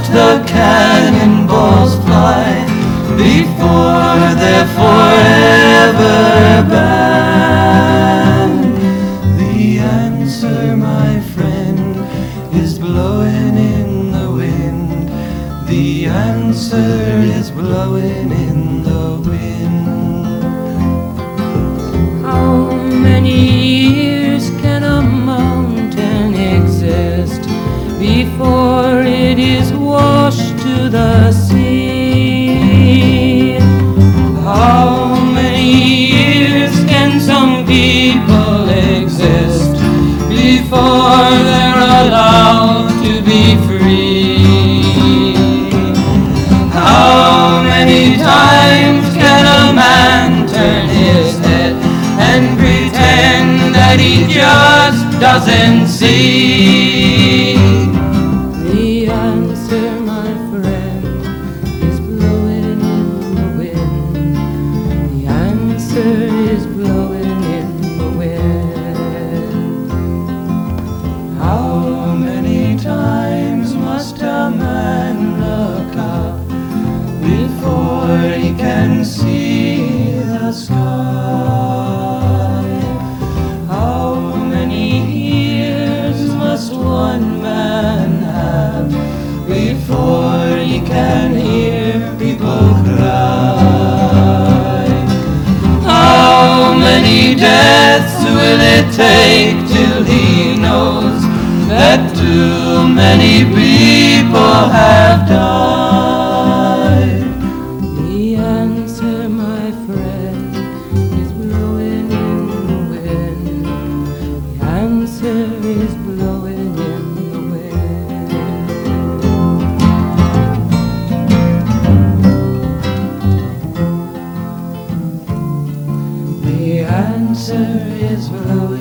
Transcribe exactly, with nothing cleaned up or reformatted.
the cannonballs fly before they're forever banned. The answer, my friend, is blowing in the wind. The answer is blowing in the wind. How many years can a mountain exist before it is washed to the sea? How many years can some people exist before they're allowed to be free? How many times can a man turn his head and pretend that he just doesn't see? The answer, my friend, is blowing in the wind. The answer is blowing in the wind. How many times must a man look up before he can see the sky? How many years must one man have before he can hear people cry? How many deaths will it take till he knows that too many people have died? The answer, my friend, is blowing in the wind. The answer is blowing in the wind. The answer is blowing